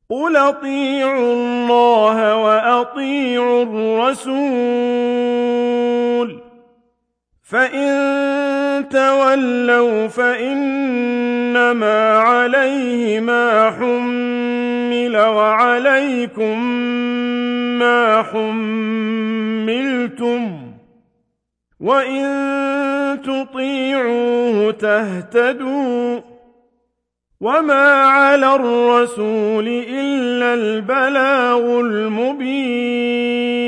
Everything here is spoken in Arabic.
قُلْ أَطِيعُوا اللَّهَ وَأَطِيعُوا الرَّسُولَ ۖ فَإِن تَوَلَّوْا فَإِنَّمَا عَلَيْهِ مَا حُمِّلَ وَعَلَيْكُم مَّا حُمِّلْتُمْ ۖ وَإِن تُطِيعُوهُ تَهْتَدُوا ۚ وَمَا عَلَى الرَّسُولِ إِلَّا الْبَلَاغُ الْمُبِينُ